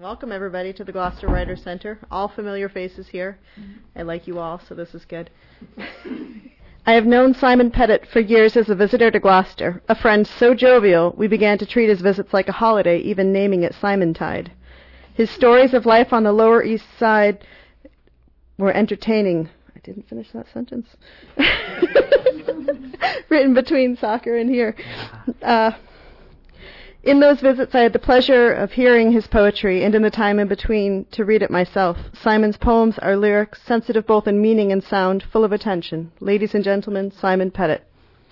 Welcome, everybody, to the Gloucester Writers' Center. All familiar faces here. I like you all, so this is good. I have known Simon Pettit for years as a visitor to Gloucester, a friend so jovial we began to treat his visits like a holiday, even naming it Simontide. His stories of life on the Lower East Side were entertaining. I didn't finish that sentence. Written between soccer and here. In those visits, I had the pleasure of hearing his poetry, and in the time in between, to read it myself. Simon's poems are lyric, sensitive both in meaning and sound, full of attention. Ladies and gentlemen, Simon Pettit.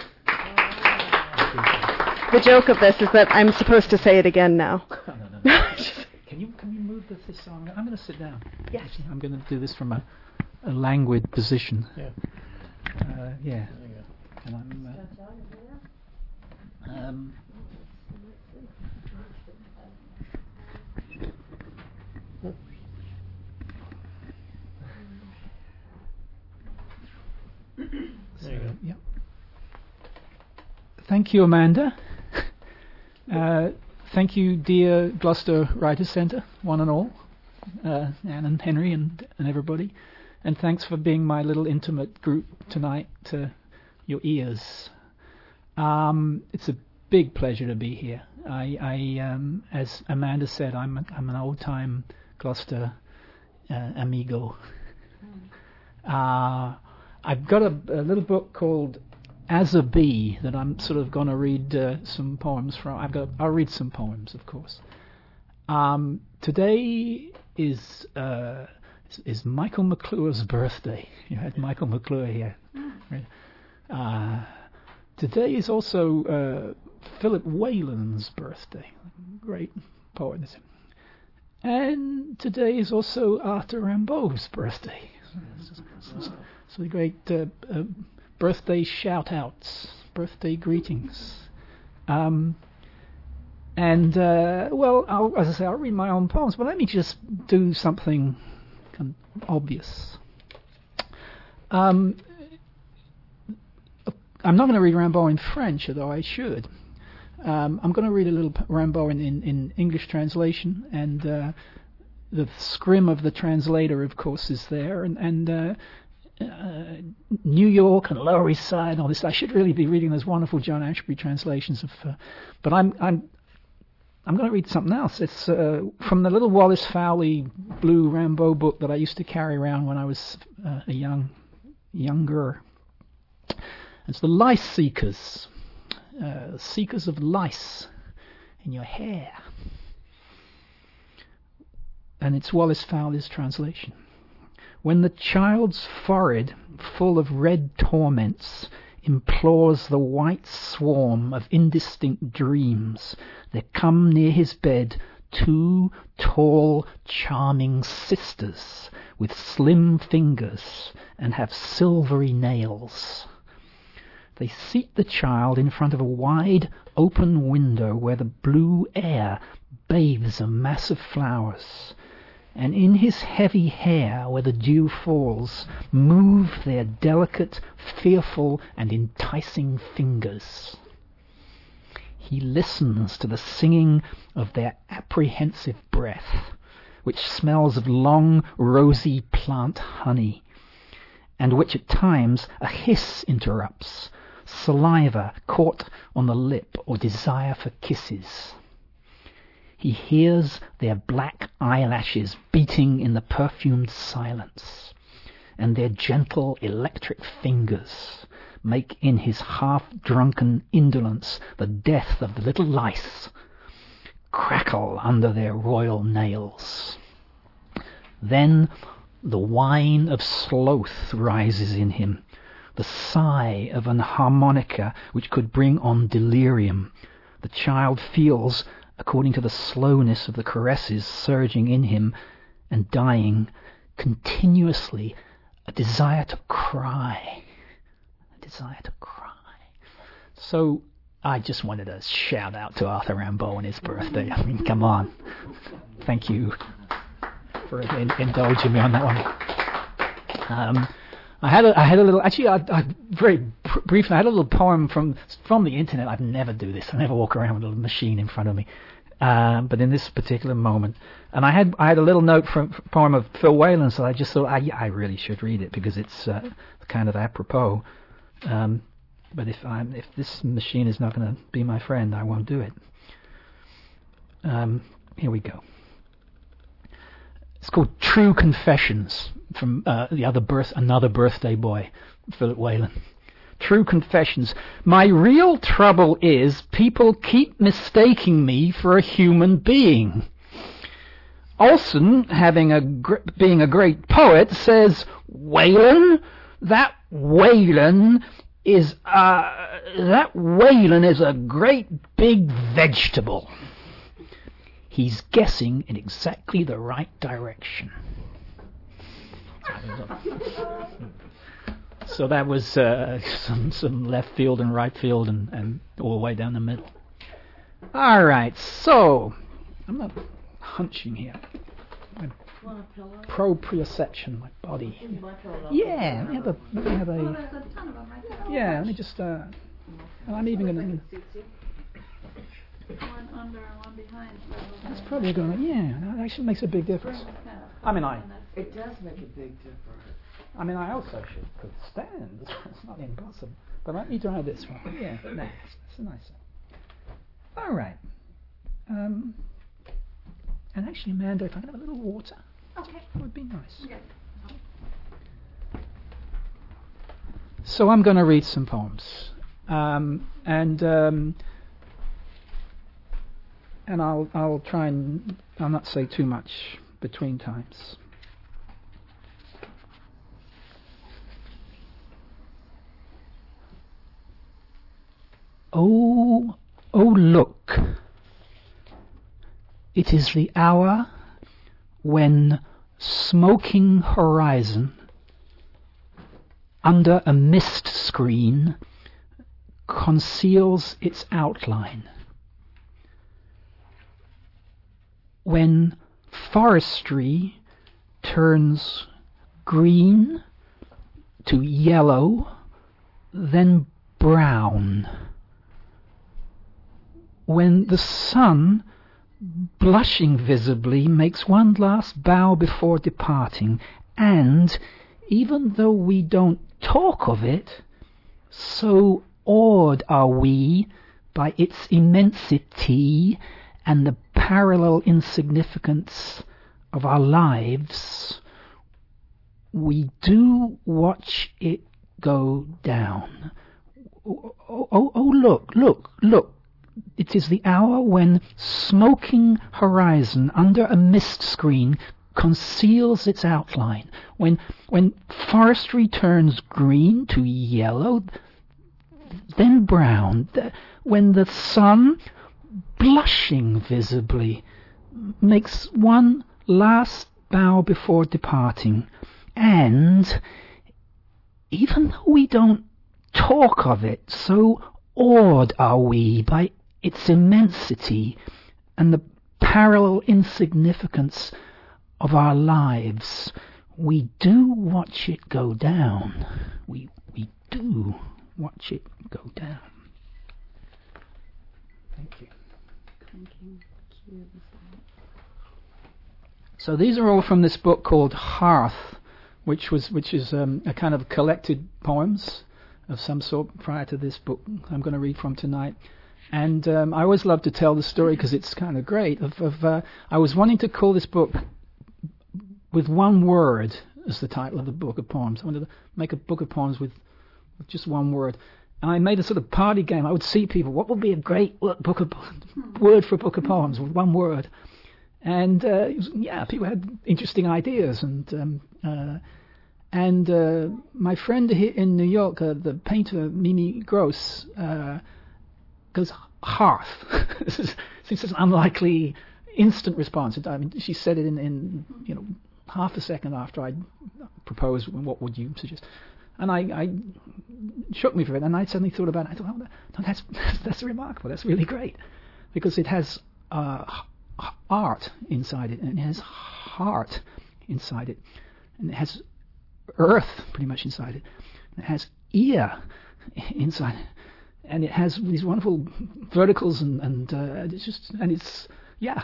The joke of this is that I'm supposed to say it again now. No. Can you move this on? I'm going to sit down. Yes. I'm going to do this from a languid position. Yeah. Yeah. And There you go. Yeah. Thank you, Amanda. Thank you, dear Gloucester Writers' Centre, one and all, Anne and Henry and everybody. And thanks for being my little intimate group tonight to your ears. It's a big pleasure to be here. I as Amanda said, I'm an old-time Gloucester amigo. I've got a little book called As a Bee that I'm sort of going to read some poems from. I'll read some poems, of course. Today is Michael McClure's birthday. You had Michael McClure here. Right? Today is also Philip Whalen's birthday. Great poet. And today is also Arthur Rimbaud's birthday. So the great birthday shout-outs, birthday greetings. Well, as I say, I'll read my own poems, but let me just do something kind of obvious. I'm not going to read Rimbaud in French, although I should. I'm going to read a little Rimbaud in English translation, and the scrim of the translator, of course, is there, and New York and Lower East Side and all this. I should really be reading those wonderful John Ashbery translations of, but I'm going to read something else. It's from the little Wallace Fowley blue Rimbaud book that I used to carry around when I was a younger. It's the Lice Seekers, seekers of lice in your hair, and it's Wallace Fowley's translation. When the child's forehead, full of red torments, implores the white swarm of indistinct dreams, there come near his bed 2 tall, charming sisters with slim fingers and have silvery nails. They seat the child in front of a wide, open window where the blue air bathes a mass of flowers, and in his heavy hair, where the dew falls, move their delicate, fearful, and enticing fingers. He listens to the singing of their apprehensive breath, which smells of long, rosy plant honey, and which at times a hiss interrupts, saliva caught on the lip or desire for kisses. He hears their black eyelashes beating in the perfumed silence, and their gentle electric fingers make in his half-drunken indolence the death of the little lice crackle under their royal nails. Then the whine of sloth rises in him, the sigh of an harmonica which could bring on delirium. The child feels, according to the slowness of the caresses surging in him and dying, continuously a desire to cry. A desire to cry. So I just wanted to shout out to Arthur Rimbaud on his birthday. I mean, come on. Thank you for indulging me on that one. I had a little, actually, I very briefly, I had a little poem from the internet. I'd never do this. I never walk around with a little machine in front of me. But in this particular moment, and I had a little note from poem of Phil Whalen, so I just thought I really should read it because it's kind of apropos. But if this machine is not going to be my friend, I won't do it. Here we go. It's called True Confessions from another birthday boy, Philip Whalen. True Confessions. My real trouble is people keep mistaking me for a human being. Olson, being a great poet, says, Whalen, that Whalen is a great big vegetable. He's guessing in exactly the right direction. So that was some left field and right field and all the way down the middle. All right, so I'm not hunching here. My proprioception, my body. Yeah, we have a. Yeah, let me just. I'm even going to. One under and one behind. That's probably going to. Yeah, that actually makes a big difference. I mean, It does make a big difference. I mean, I also could stand. It's not impossible. But let me try this one. Yeah, nice. That's nicer. All right. And actually, Amanda, if I could have a little water, Okay. that would be nice. Okay. So I'm going to read some poems, and I'll try and I'll not say too much between times. Oh, look, it is the hour when smoking horizon under a mist screen conceals its outline, when forestry turns green to yellow, then brown, when the sun, blushing visibly, makes one last bow before departing, and, even though we don't talk of it, so awed are we by its immensity and the parallel insignificance of our lives, we do watch it go down. Oh, look. It is the hour when smoking horizon under a mist screen conceals its outline, when forestry turns green to yellow, then brown, when the sun, blushing visibly, makes one last bow before departing, and, even though we don't talk of it, so awed are we by its immensity and the parallel insignificance of our lives, we do watch it go down. We do watch it go down. Thank you. So these are all from this book called Hearth, which is a kind of collected poems of some sort prior to this book I'm going to read from tonight. And I always love to tell the story because it's kind of great. I was wanting to call this book with one word as the title of the book of poems. I wanted to make a book of poems with just one word. And I made a sort of party game. I would see people, what would be a great word for a book of poems with one word? And people had interesting ideas. And my friend here in New York, the painter Mimi Gross, goes hearth. Seems an unlikely instant response. I mean, she said it in half a second after I proposed. What would you suggest? And I shook me for it, and I suddenly thought about it. I thought, oh, that's remarkable. That's really great, because it has art inside it, and it has heart inside it, and it has earth pretty much inside it, and it has ear inside it, and it has these wonderful verticals, and it's Yeah.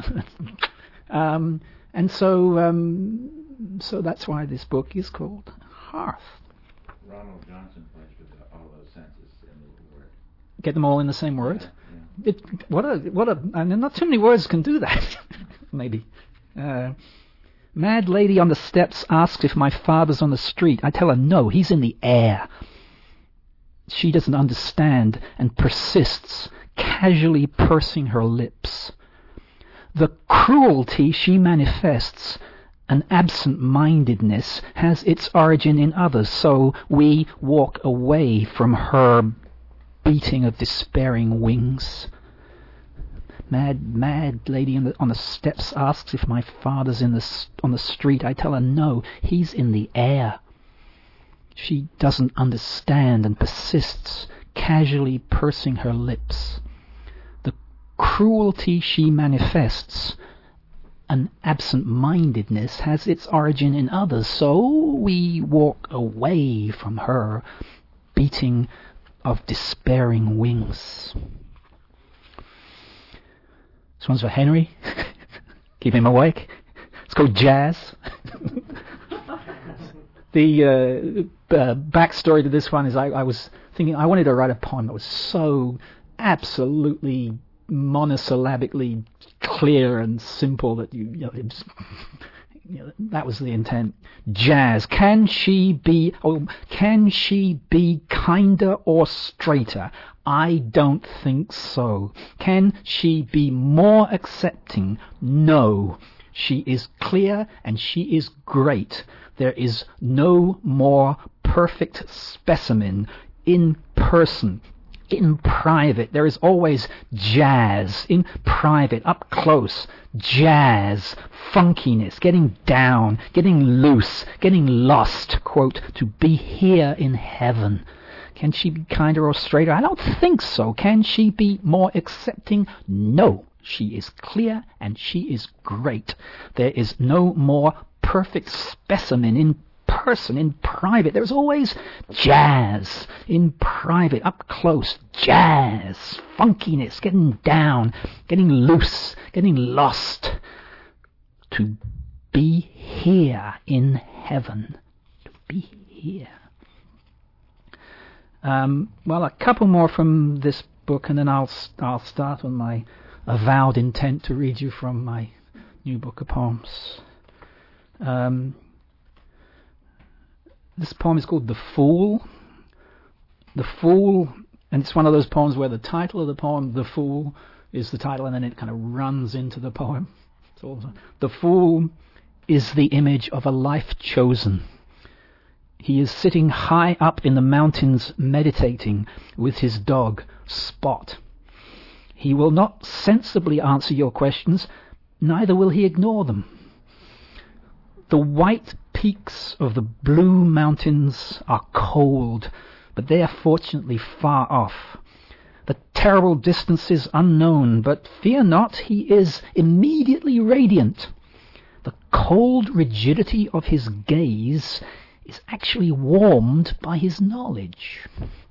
And so that's why this book is called Hearth. Ronald Johnson plays with all those senses in the word. Get them all in the same word. Yeah. I mean, not too many words can do that. Maybe. Mad lady on the steps asks if my father's on the street. I tell her no, he's in the air. She doesn't understand and persists, casually pursing her lips. The cruelty she manifests, an absent-mindedness, has its origin in others, so we walk away from her beating of despairing wings. Mad lady on the steps asks if my father's on the street. I tell her no, he's in the air. She doesn't understand and persists, casually pursing her lips. The cruelty she manifests, an absent-mindedness, has its origin in others, so we walk away from her beating of despairing wings. This one's for Henry. Keep him awake. It's called Jazz. The backstory to this one is I was thinking I wanted to write a poem that was so absolutely monosyllabically clear and simple that that was the intent. Jazz. Can she be kinder or straighter? I don't think so. Can she be more accepting? No. She is clear and she is great. There is no more perfect specimen in person. In private, there is always jazz. In private, up close, jazz, funkiness, getting down, getting loose, getting lost, quote, to be here in heaven. Can she be kinder or straighter? I don't think so. Can she be more accepting? No. She is clear and she is great. There is no more perfect specimen in person, in private. There's always jazz in private, up close, jazz, funkiness, getting down, getting loose, getting lost, to be here in heaven, to be here. Well, a couple more from this book, and then I'll start on my avowed intent to read you from my new book of poems. This poem is called The Fool. The Fool, and it's one of those poems where the title of the poem, The Fool, is the title, and then it kind of runs into the poem. The Fool is the image of a life chosen. He is sitting high up in the mountains meditating with his dog, Spot. He will not sensibly answer your questions, neither will he ignore them. The white peaks of the blue mountains are cold, but they are fortunately far off. The terrible distance is unknown, but fear not, he is immediately radiant. The cold rigidity of his gaze is actually warmed by his knowledge.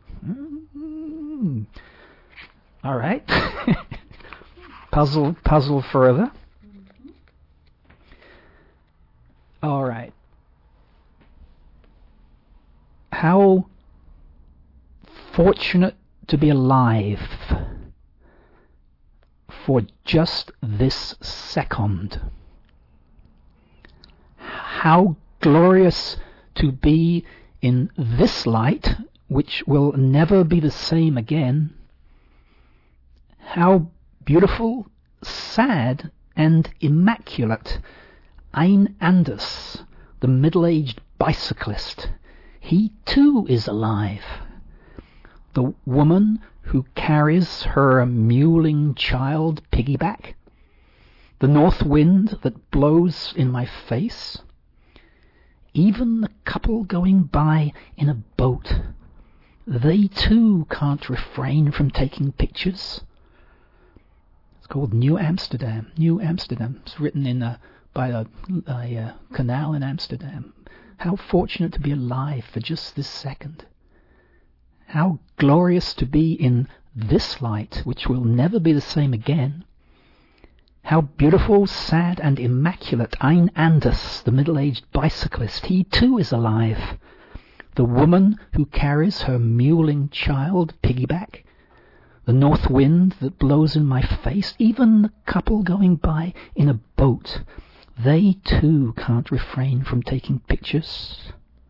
All right. Puzzle further. All right. How fortunate to be alive for just this second. How glorious to be in this light, which will never be the same again. How beautiful, sad, and immaculate Ein Anders, the middle-aged bicyclist. He too is alive. The woman who carries her mewling child piggyback. The north wind that blows in my face. Even the couple going by in a boat. They too can't refrain from taking pictures. It's called New Amsterdam. New Amsterdam. It's written by a canal in Amsterdam. How fortunate to be alive for just this second. How glorious to be in this light, which will never be the same again. How beautiful, sad, and immaculate Ein Anders, the middle-aged bicyclist. He too is alive. The woman who carries her mewling child piggyback. The north wind that blows in my face. Even the couple going by in a boat. They too can't refrain from taking pictures.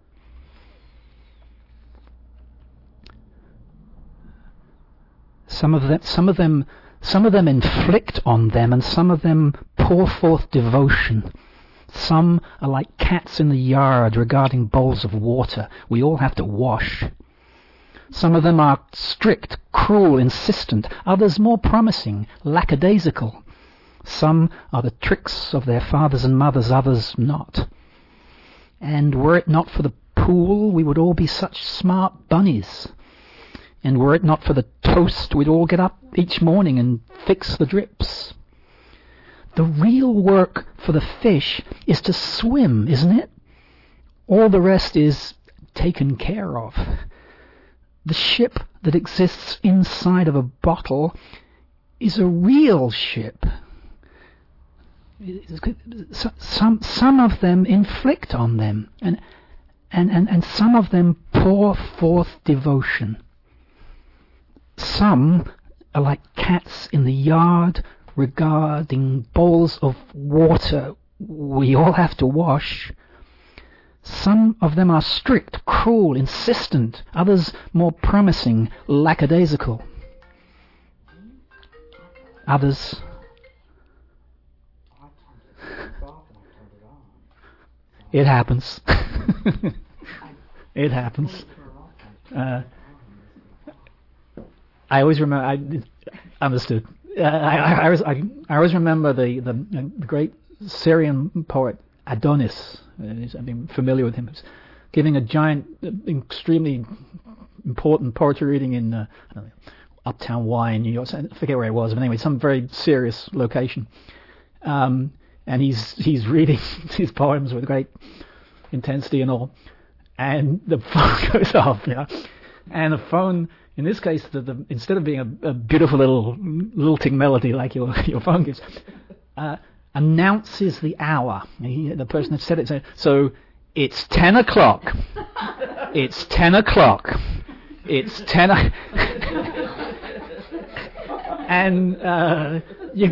Some of them inflict on them, and some of them pour forth devotion. Some are like cats in the yard regarding bowls of water we all have to wash. Some of them are strict, cruel, insistent, others more promising, lackadaisical. Some are the tricks of their fathers and mothers, others not. And were it not for the pool, we would all be such smart bunnies. And were it not for the toast, we'd all get up each morning and fix the drips. The real work for the fish is to swim, isn't it? All the rest is taken care of. The ship that exists inside of a bottle is a real ship. Some of them inflict on them, and some of them pour forth devotion. Some are like cats in the yard regarding bowls of water we all have to wash. Some of them are strict, cruel, insistent, others more promising, lackadaisical. Others... It happens. It happens. I always remember. Understood. I always remember the great Syrian poet Adonis. I've been familiar with him. He was giving a giant, extremely important poetry reading in I don't know, Uptown Y in New York. I forget where it was, but anyway, some very serious location. And he's reading his poems with great intensity and all, and the phone goes off, and the phone, in this case, instead of being a beautiful little lilting melody like your phone gives, announces the hour. The person that said it said, so it's 10 o'clock. It's 10 o'clock. It's 10 and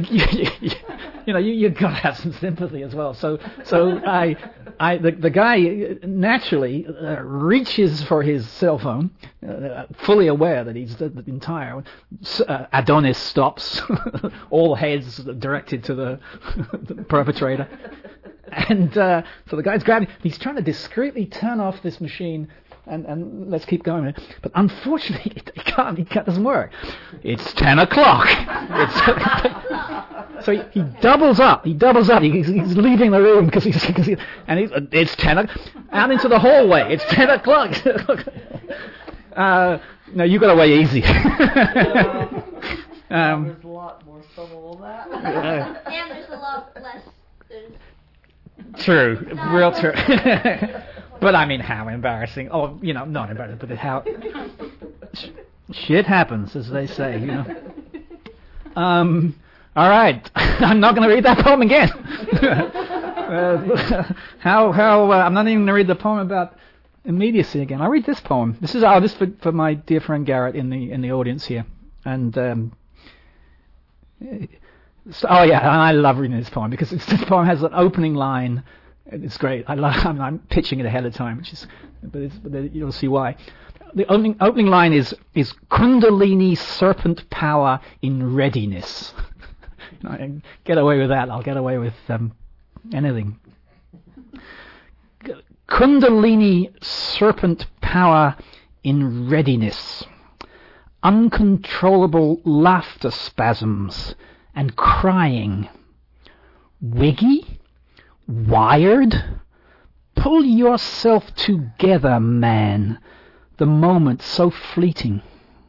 you got to have some sympathy as well. So the guy naturally reaches for his cell phone, fully aware that he's the entire Adonis stops, all heads directed to the perpetrator, and so the guy's grabbing. He's trying to discreetly turn off this machine. And let's keep going. But unfortunately, it doesn't work. It's 10 o'clock. So he doubles up. He's leaving the room because it's 10 o'clock. Out into the hallway. It's 10 o'clock. No, you got away easy. There's a lot more subtle than that. And there's a lot less. True. Real true. But I mean, how embarrassing. Oh, not embarrassing, but how... Shit happens, as they say, All right. I'm not going to read that poem again. I'm not even going to read the poem about immediacy again. I'll read this poem. This is for my dear friend Garrett in the audience here. And... I love reading this poem because this poem has an opening line. It's great. I'm pitching it ahead of time, but you'll see why. The opening line is Kundalini serpent power in readiness. I get away with that. I'll get away with anything. Kundalini serpent power in readiness. Uncontrollable laughter spasms and crying. Wiggy? Wired? Pull yourself together, man. The moment so fleeting.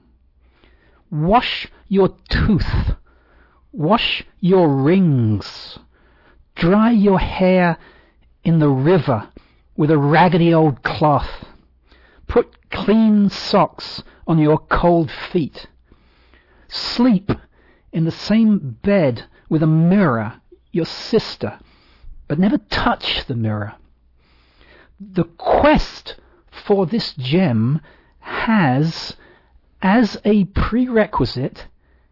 Wash your tooth. Wash your rings. Dry your hair in the river with a raggedy old cloth. Put clean socks on your cold feet. Sleep in the same bed with a mirror, your sister, but never touch the mirror. The quest for this gem has, as a prerequisite,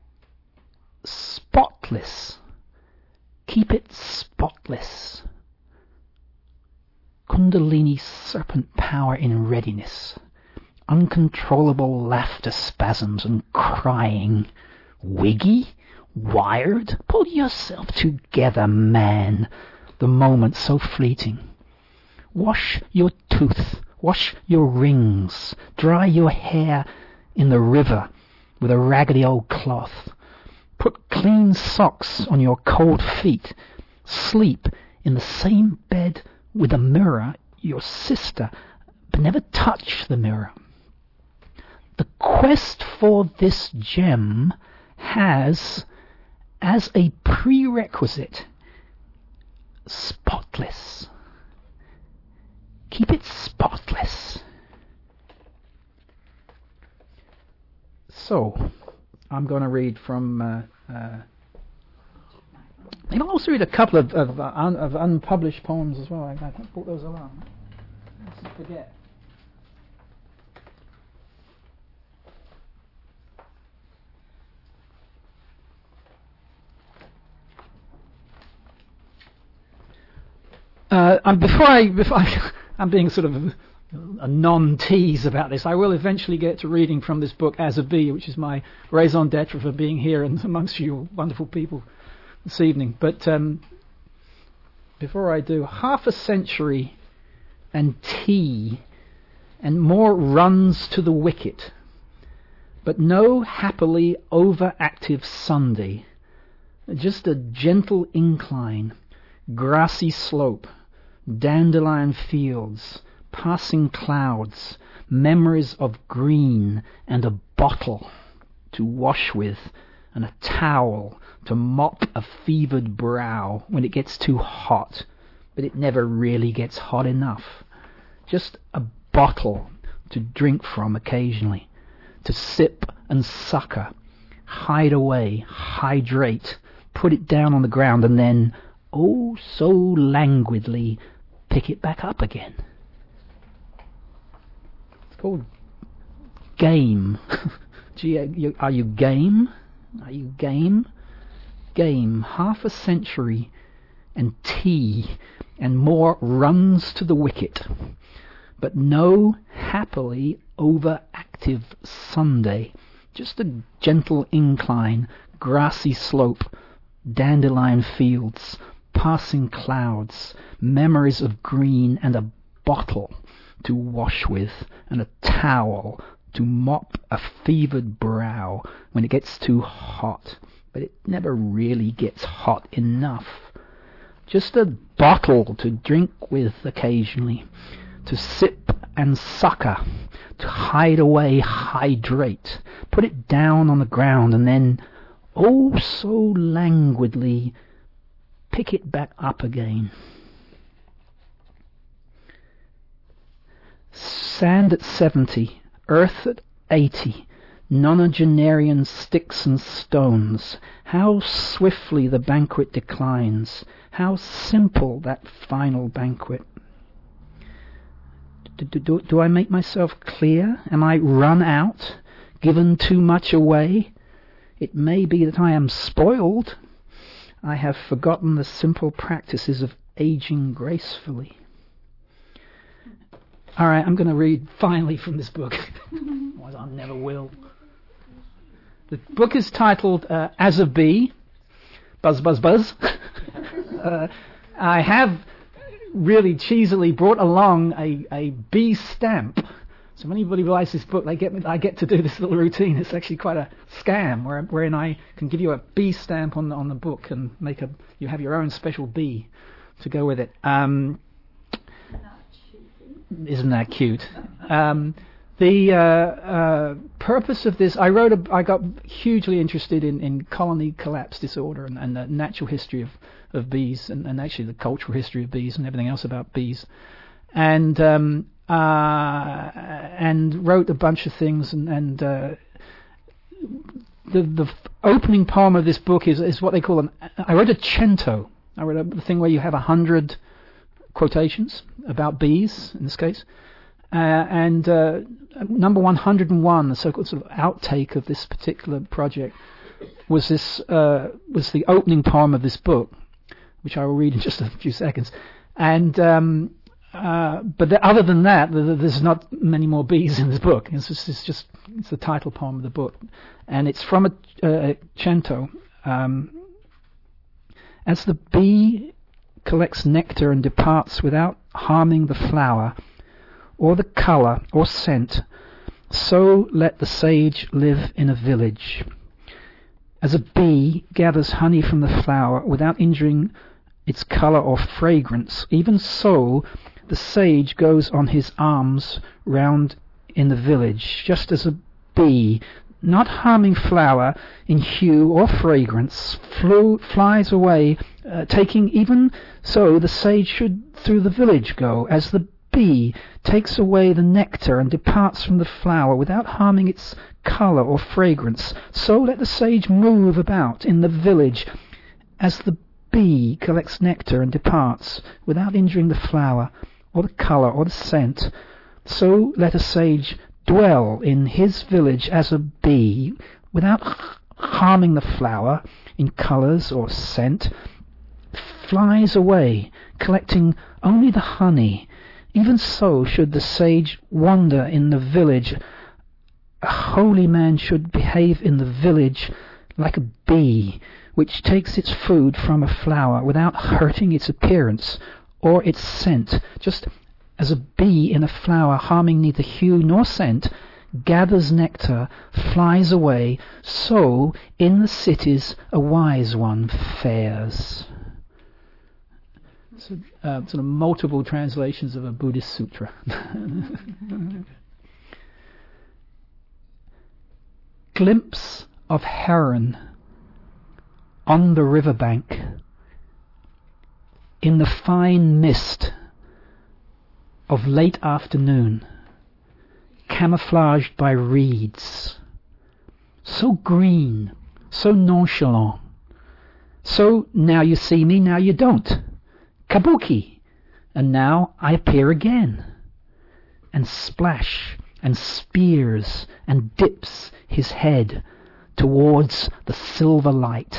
spotless. Keep it spotless. Kundalini serpent power in readiness. Uncontrollable laughter spasms and crying. Wiggy? Wired? Pull yourself together, man. The moment so fleeting. Wash your tooth. Wash your rings. Dry your hair in the river with a raggedy old cloth. Put clean socks on your cold feet. Sleep in the same bed with a mirror, your sister, but never touch the mirror. The quest for this gem has, as a prerequisite, spotless. Keep it spotless. So, I'm going to read from... maybe I'll also read a couple of unpublished poems as well. I brought those along. Let's forget. I'm being sort of a non-tease about this. I will eventually get to reading from this book As of Bee, which is my raison d'etre for being here and amongst you wonderful people this evening. But before I do, half a century and tea and more runs to the wicket, but no happily overactive Sunday, just a gentle incline, grassy slope, dandelion fields, passing clouds, memories of green, and a bottle to wash with, and a towel to mop a fevered brow when it gets too hot, but it never really gets hot enough. Just a bottle to drink from occasionally, to sip and sucker, hide away, hydrate, put it down on the ground, and then, oh so languidly, pick it back up again. It's called game. Are you game? Are you game? Game. Half a century and tea and more runs to the wicket, but no happily overactive Sunday. Just a gentle incline, grassy slope, dandelion fields, passing clouds, memories of green, and a bottle to wash with, and a towel to mop a fevered brow when it gets too hot, but it never really gets hot enough. Just a bottle to drink with occasionally, to sip and sucker, to hide away, hydrate, put it down on the ground, and then, oh so languidly, pick it back up again. Sand at 70, earth at 80, nonagenarian sticks and stones. How swiftly the banquet declines. How simple that final banquet. Do I make myself clear? Am I run out? Given too much away? It may be that I am spoiled. I have forgotten the simple practices of aging gracefully. All right, I'm going to read finally from this book. Otherwise I never will. The book is titled As of Bee. Buzz, buzz, buzz. I have really cheesily brought along a bee stamp. So when anybody buys this book, I get to do this little routine. It's actually quite a scam, wherein I can give you a bee stamp on the book and you have your own special bee to go with it. Isn't that cute? The purpose of this, I got hugely interested in colony collapse disorder and the natural history of bees and actually the cultural history of bees and everything else about bees, and wrote a bunch of things and the opening poem of this book is what they call I wrote a cento. I wrote a thing where you have 100 quotations about bees, in this case. And number 101, the so-called sort of outtake of this particular project, was the opening poem of this book, which I will read in just a few seconds. And but other than that, there's not many more bees in this book. It's the title poem of the book, and it's from a cento. As the bee collects nectar and departs without harming the flower, or the colour or scent, so let the sage live in a village. As a bee gathers honey from the flower without injuring its colour or fragrance, even so the sage goes on his arms round in the village, just as a bee, not harming flower in hue or fragrance, flies away, taking even so the sage should through the village go, as the bee takes away the nectar and departs from the flower without harming its colour or fragrance, so let the sage move about in the village. As the bee collects nectar and departs without injuring the flower or the colour or the scent, so let a sage dwell in his village as a bee, without harming the flower in colours or scent, flies away, collecting only the honey. Even so should the sage wander in the village. A holy man should behave in the village like a bee, which takes its food from a flower without hurting its appearance or its scent, just as a bee in a flower, harming neither hue nor scent, gathers nectar, flies away, so in the cities a wise one fares. So, sort of multiple translations of a Buddhist sutra. Glimpse of heron on the riverbank in the fine mist of late afternoon, camouflaged by reeds, so green, so nonchalant, so now you see me, now you don't, kabuki, and now I appear again, and splash and spears and dips his head towards the silver light.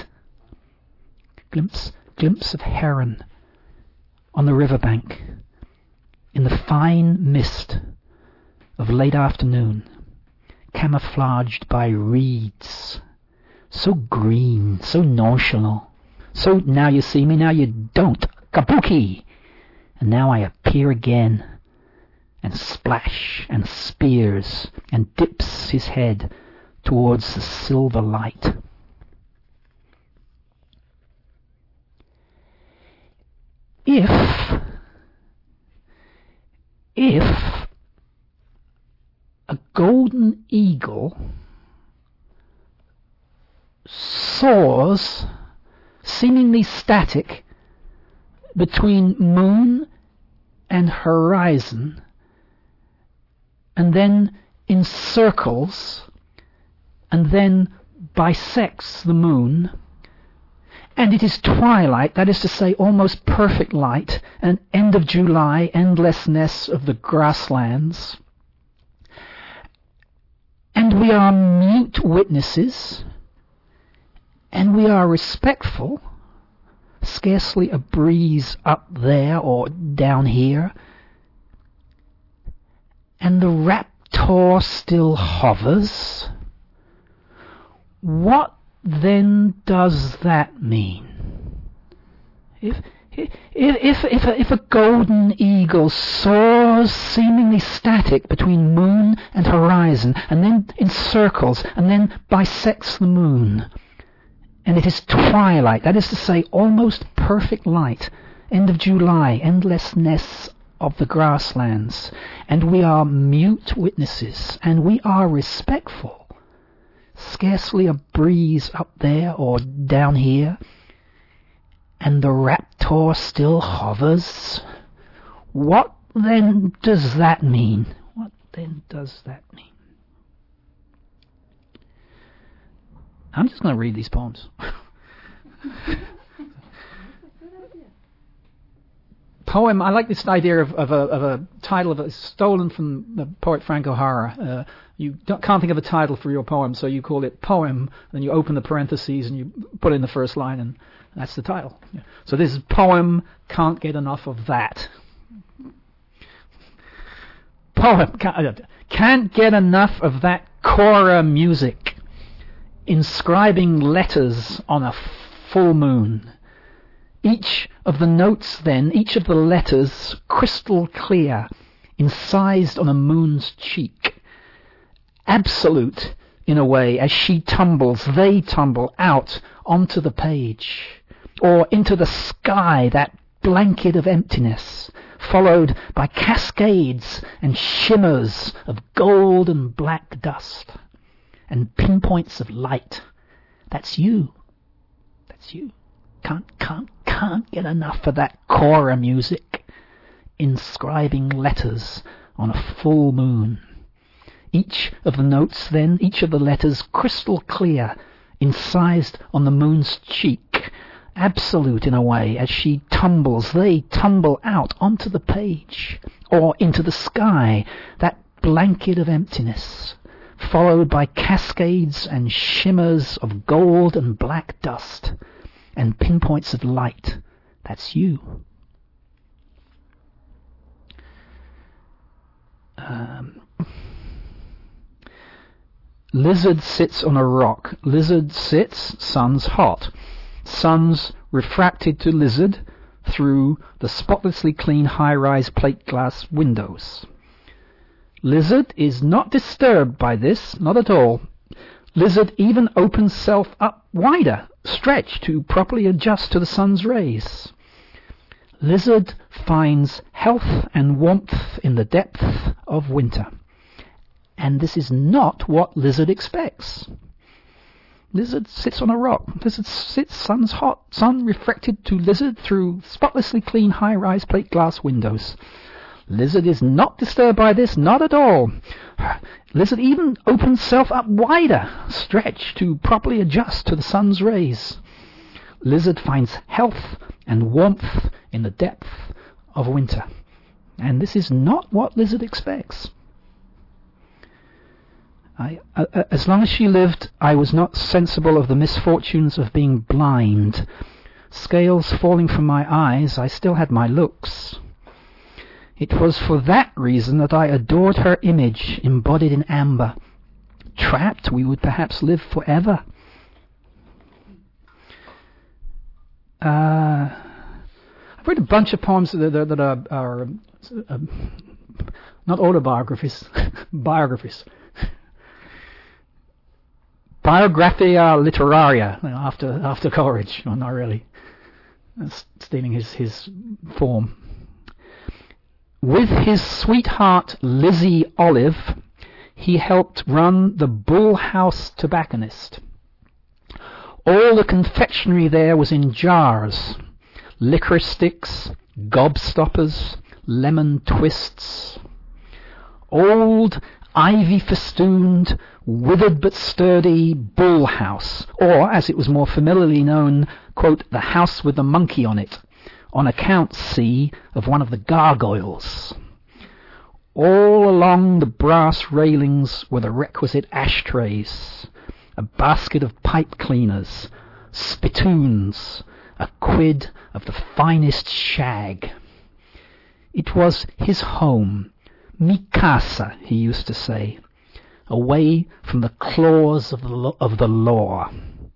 Glimpse of heron on the riverbank in the fine mist of late afternoon, camouflaged by reeds, so green, so nonchalant, so now you see me, now you don't, kabuki, and now I appear again, and splash and spears and dips his head towards the silver light. If a golden eagle soars seemingly static between moon and horizon, and then encircles and then bisects the moon, and it is twilight, that is to say almost perfect light, and end of July, endlessness of the grasslands, and we are mute witnesses, and we are respectful, scarcely a breeze up there or down here, and the raptor still hovers. What then does that mean? If a golden eagle soars seemingly static between moon and horizon, and then encircles and then bisects the moon, and it is twilight, that is to say almost perfect light, end of July, endlessness of the grasslands, and we are mute witnesses, and we are respectful, scarcely a breeze up there or down here, and the raptor still hovers. What then does that mean? What then does that mean? I'm just going to read these poems. Poem, I like this idea of a title of stolen from the poet Frank O'Hara. You can't think of a title for your poem, so you call it poem, then you open the parentheses and you put in the first line, and that's the title. Yeah. So this is poem, can't get enough of that. Poem, can't get enough of that Cora music, inscribing letters on a full moon. Each of the notes then, each of the letters, crystal clear, incised on a moon's cheek. Absolute, in a way, as she tumbles, they tumble out onto the page, or into the sky, that blanket of emptiness, followed by cascades and shimmers of gold and black dust, and pinpoints of light. That's you. That's you. Can't get enough of that Cora music, inscribing letters on a full moon. Each of the notes then, each of the letters crystal clear, incised on the moon's cheek, absolute in a way, as she tumbles, they tumble out onto the page, or into the sky, that blanket of emptiness, followed by cascades and shimmers of gold and black dust, and pinpoints of light. That's you. Lizard sits on a rock. Lizard sits, sun's hot. Sun's refracted to lizard through the spotlessly clean high-rise plate glass windows. Lizard is not disturbed by this, not at all. Lizard even opens self up wider, stretched to properly adjust to the sun's rays. Lizard finds health and warmth in the depth of winter. And this is not what lizard expects. Lizard sits on a rock. Lizard sits, sun's hot, sun refracted to lizard through spotlessly clean high-rise plate glass windows. Lizard is not disturbed by this, not at all. Lizard even opens self up wider, stretched to properly adjust to the sun's rays. Lizard finds health and warmth in the depth of winter. And this is not what lizard expects. As long as she lived, I was not sensible of the misfortunes of being blind. Scales falling from my eyes, I still had my looks. It was for that reason that I adored her image embodied in amber. Trapped, we would perhaps live forever. I've read a bunch of poems that are not autobiographies, biographies. Biographia literaria, after Coleridge. Well, not really. That's stealing his form. With his sweetheart Lizzie Olive, he helped run the Bull House Tobacconist. All the confectionery there was in jars. Licorice sticks, gobstoppers, lemon twists. Old, ivy-festooned, withered but sturdy Bull House, or, as it was more familiarly known, quote, the house with the monkey on it, on account, see, of one of the gargoyles. All along the brass railings were the requisite ashtrays, a basket of pipe cleaners, spittoons, a quid of the finest shag. It was his home, mi casa, he used to say, away from the claws of the law.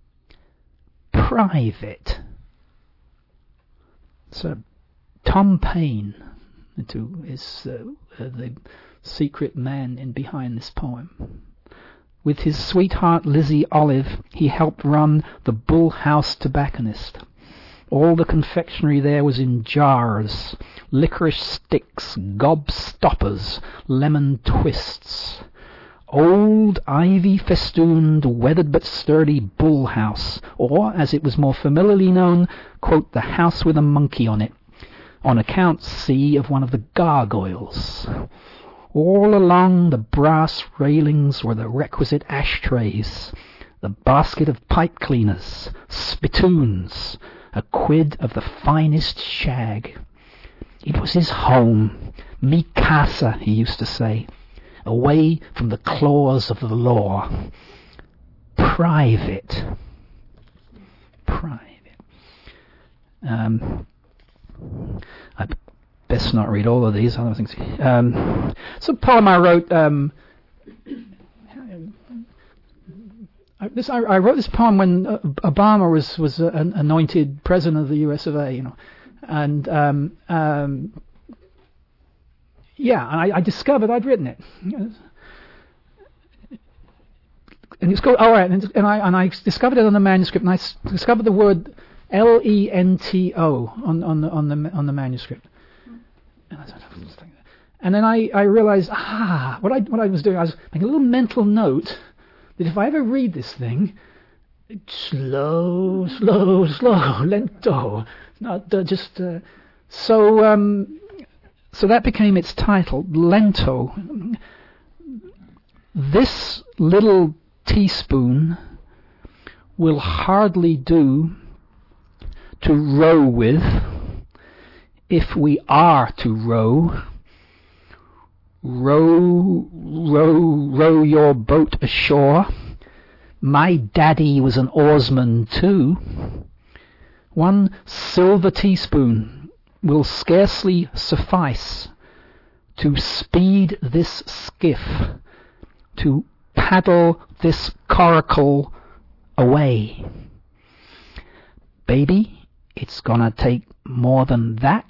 Private. So Tom Paine is the secret man in behind this poem. With his sweetheart Lizzie Olive, he helped run the Bull House Tobacconist. All the confectionery there was in jars, licorice sticks, gobstoppers, lemon twists. Old ivy-festooned, weathered but sturdy Bull House, or, as it was more familiarly known, quote, the house with a monkey on it, on account, see, of one of the gargoyles. All along the brass railings were the requisite ashtrays, the basket of pipe cleaners, spittoons, a quid of the finest shag. It was his home, mi casa, he used to say, away from the claws of the law. Private. I best not read all of these. I don't think so. Some poem I wrote. I wrote this poem when Obama was anointed president of the U.S. of A. And I discovered I'd written it. And it's called and I discovered it on the manuscript, and I discovered the word Lento on the manuscript. And then I realized, what I was doing, I was making a little mental note that if I ever read this thing, slow, lento, not just so that became its title, Lento. This little teaspoon will hardly do to row with, if we are to row. Row your boat ashore. My daddy was an oarsman too. One silver teaspoon will scarcely suffice to speed this skiff, to paddle this coracle away. Baby, it's gonna take more than that,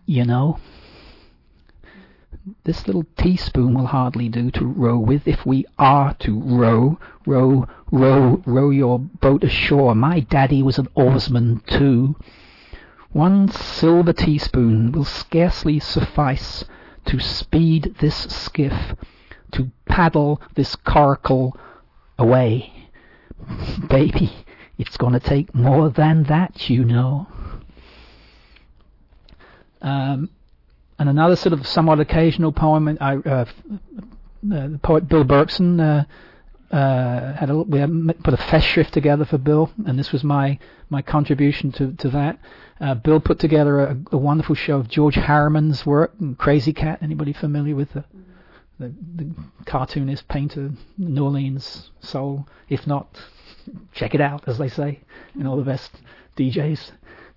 This little teaspoon will hardly do to row with, if we are to row. Row your boat ashore. My daddy was an oarsman too. One silver teaspoon will scarcely suffice to speed this skiff, to paddle this coracle away. Baby, it's going to take more than that, And another sort of somewhat occasional poem, the poet Bill Berkson we put a festschrift together for Bill, and this was my contribution to that. Bill put together a wonderful show of George Harriman's work, Crazy Cat. Anybody familiar with the cartoonist, painter, New Orleans soul? If not, check it out, as they say, in all the best DJs.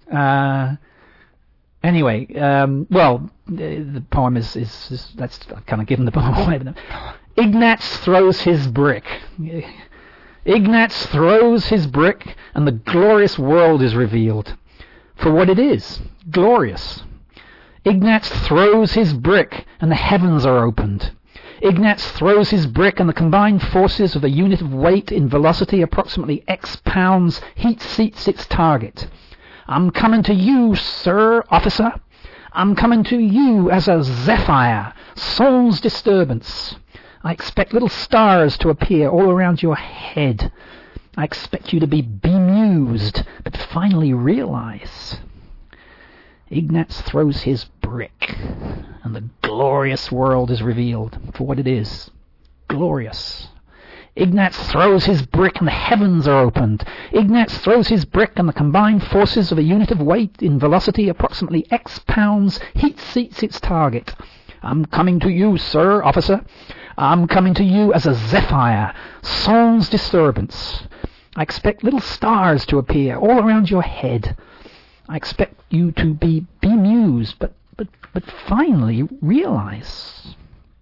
Anyway, the poem is that's kind of giving the poem away. Ignatz throws his brick. Ignatz throws his brick, and the glorious world is revealed for what it is, glorious. Ignatz throws his brick, and the heavens are opened. Ignatz throws his brick, and the combined forces of a unit of weight in velocity approximately X pounds heat seats its target. I'm coming to you, sir, officer. I'm coming to you as a zephyr, sans disturbance. I expect little stars to appear all around your head. I expect you to be bemused, but finally realize. Ignatz throws his brick, and the glorious world is revealed for what it is, glorious. Ignatz throws his brick, and the heavens are opened. Ignatz throws his brick, and the combined forces of a unit of weight in velocity approximately X pounds heat seats its target. I'm coming to you, sir, officer. I'm coming to you as a zephyr, sans disturbance. I expect little stars to appear all around your head. I expect you to be bemused, but finally realize.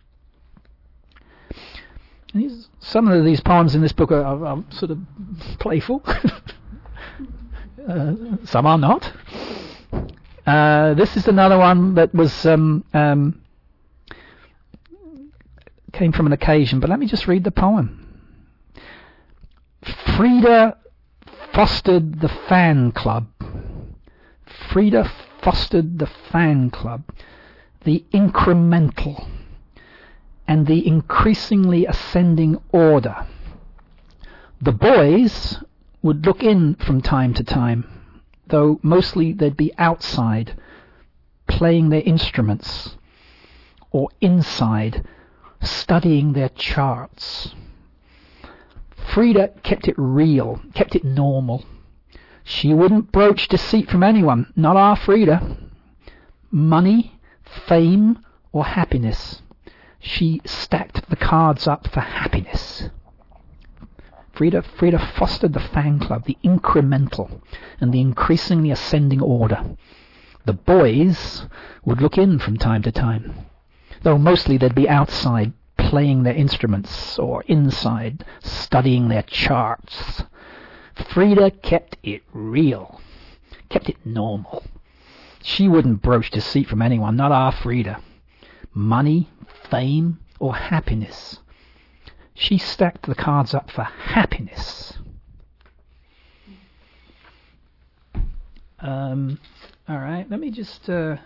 Some of these poems in this book are sort of playful. Some are not. This is another one that was came from an occasion, but let me just read the poem. Frida fostered the fan club. Frida fostered the fan club, the incremental and the increasingly ascending order. The boys would look in from time to time, though mostly they'd be outside, playing their instruments, or inside, studying their charts. Frida kept it real, kept it normal. She wouldn't broach deceit from anyone, not our Frida. Money, fame, or happiness. She stacked the cards up for happiness. Frida fostered the fan club, the incremental and the increasingly ascending order. The boys would look in from time to time, though mostly they'd be outside playing their instruments or inside studying their charts. Frida kept it real, kept it normal. She wouldn't broach deceit from anyone, not our Frida. Money, fame, or happiness. She stacked the cards up for happiness. All right, let me just...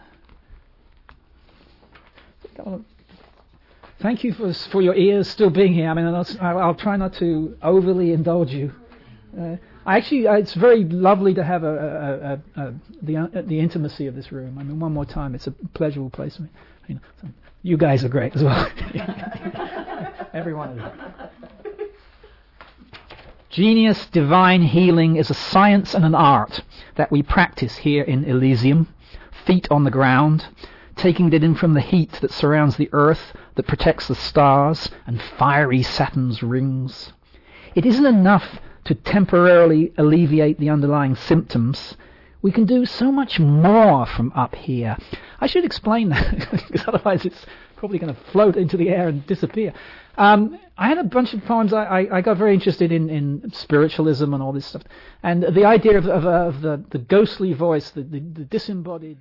thank you for your ears still being here. I mean, I'll try not to overly indulge you. It's very lovely to have the intimacy of this room. I mean, one more time, it's a pleasurable place. You guys are great as well. Everyone is. Genius, divine healing is a science and an art that we practice here in Elysium, feet on the ground, taking it in from the heat that surrounds the earth, that protects the stars and fiery Saturn's rings. It isn't enough to temporarily alleviate the underlying symptoms. We can do so much more from up here. I should explain that, because otherwise it's probably going to float into the air and disappear. I had a bunch of poems. I got very interested in spiritualism and all this stuff. And the idea of the ghostly voice, the disembodied...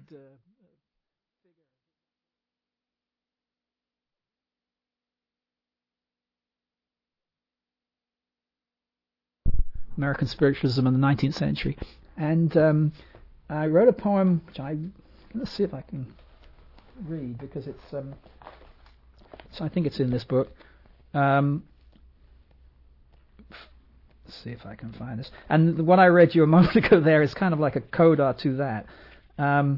American spiritualism in the 19th century. And I wrote a poem, which let's see if I can read, because it's... so I think it's in this book. Let's see if I can find this. And what I read you a moment ago there is kind of like a coda to that. Oh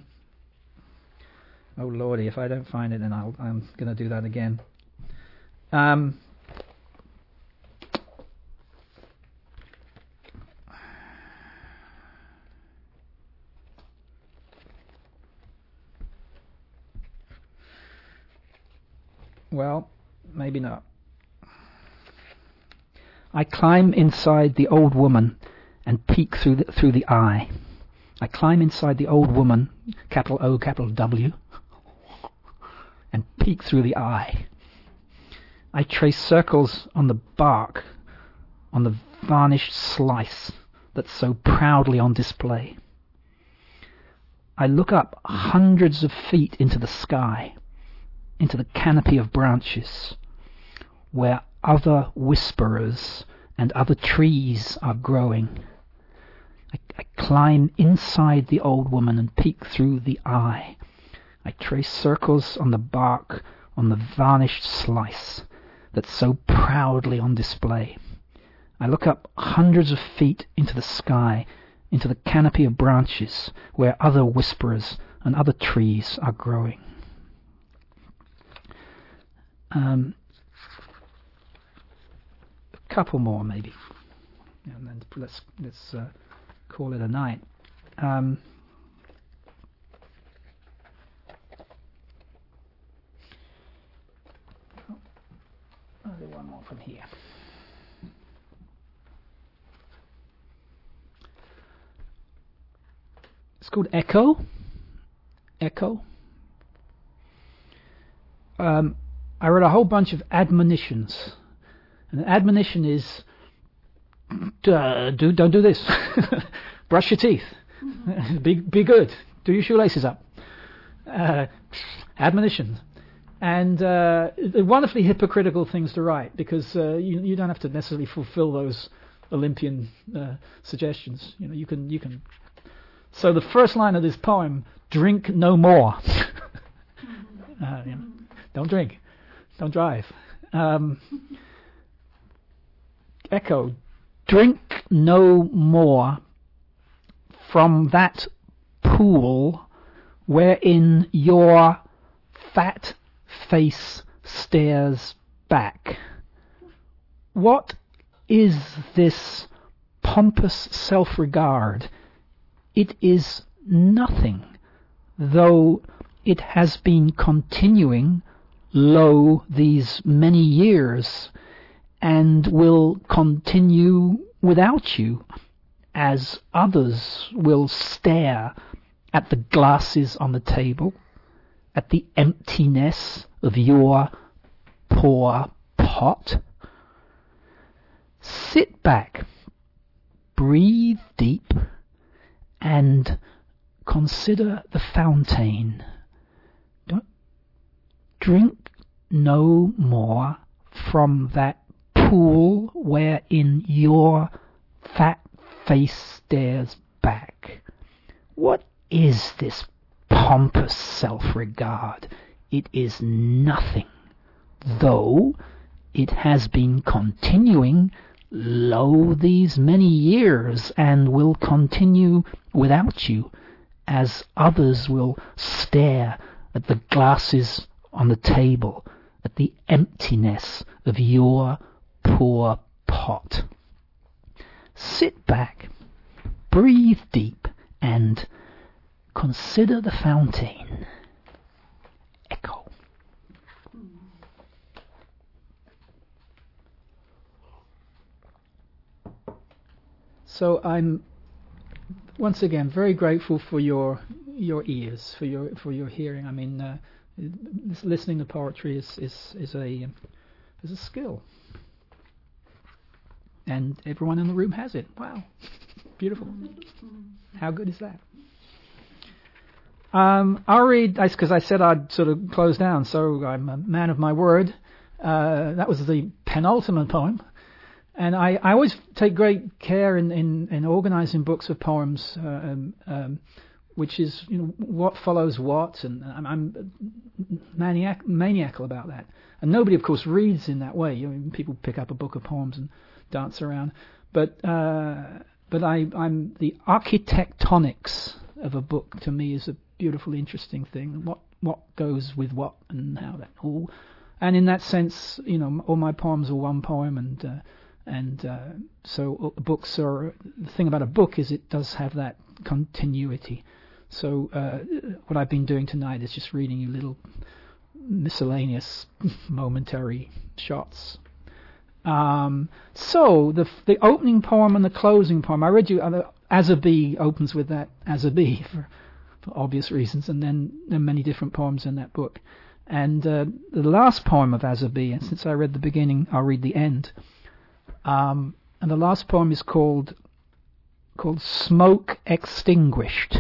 lordy, if I don't find it, then I'm going to do that again. Well, maybe not. I climb inside the old woman and peek through the eye. I climb inside the old woman, capital O, capital W, and peek through the eye. I trace circles on the bark, on the varnished slice that's so proudly on display. I look up hundreds of feet into the sky, into the canopy of branches, where other whisperers and other trees are growing. I climb inside the old woman and peek through the eye. I trace circles on the bark, on the varnished slice that's so proudly on display. I look up hundreds of feet into the sky, into the canopy of branches, where other whisperers and other trees are growing. A couple more maybe, and then let's call it a night. I'll do one more from here. It's called Echo. Echo. I wrote a whole bunch of admonitions. And the admonition is, don't do this. Brush your teeth. Be good. Do your shoelaces up. Admonition. And wonderfully hypocritical things to write, because you don't have to necessarily fulfill those Olympian suggestions. You can. So the first line of this poem: drink no more. Don't drink. Don't drive. Echo, drink no more from that pool wherein your fat face stares back. What is this pompous self-regard? It is nothing, though it has been continuing, lo, these many years, and will continue without you, as others will stare at the glasses on the table, at the emptiness of your poor pot. Sit back, breathe deep, and consider the fountain. Don't drink no more from that pool wherein your fat face stares back. What is this pompous self-regard? It is nothing, though it has been continuing, lo, these many years, and will continue without you, as others will stare at the glasses on the table, at the emptiness of your poor pot. Sit back, breathe deep, and consider the fountain. Echo. So I'm once again very grateful for your ears, for your hearing. I mean, listening to poetry is a skill, and everyone in the room has it. Wow, beautiful! How good is that? I'll read, because I said I'd sort of close down, so I'm a man of my word. That was the penultimate poem. And I always take great care in organising books of poems, which is, what follows what, and I'm maniacal about that. And nobody, of course, reads in that way. People pick up a book of poems and dance around, but I'm the architectonics of a book. To me, is a beautiful, interesting thing. What goes with what, and how that all. And in that sense, all my poems are one poem, and so books are, the thing about a book is it does have that continuity. So what I've been doing tonight is just reading you little miscellaneous momentary shots. So the opening poem and the closing poem, I read you, As a Bee opens with that As a Bee for obvious reasons, and then there are many different poems in that book. And the last poem of As a Bee, and since I read the beginning, I'll read the end. And the last poem is called Smoke Extinguished.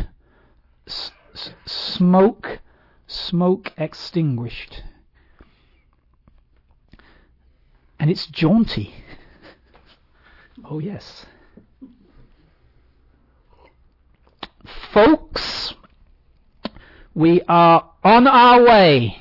Smoke Extinguished. And it's jaunty. Oh yes. Folks, we are on our way.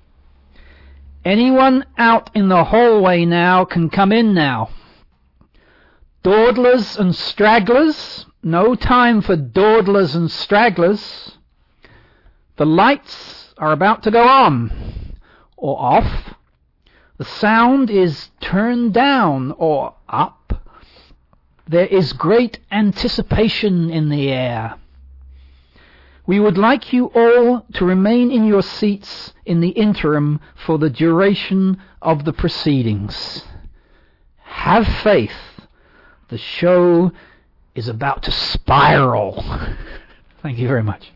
Anyone out in the hallway now can come in now. Dawdlers and stragglers, no time for dawdlers and stragglers. The lights are about to go on or off. The sound is turned down or up. There is great anticipation in the air. We would like you all to remain in your seats in the interim for the duration of the proceedings. Have faith. The show is about to spiral. Thank you very much.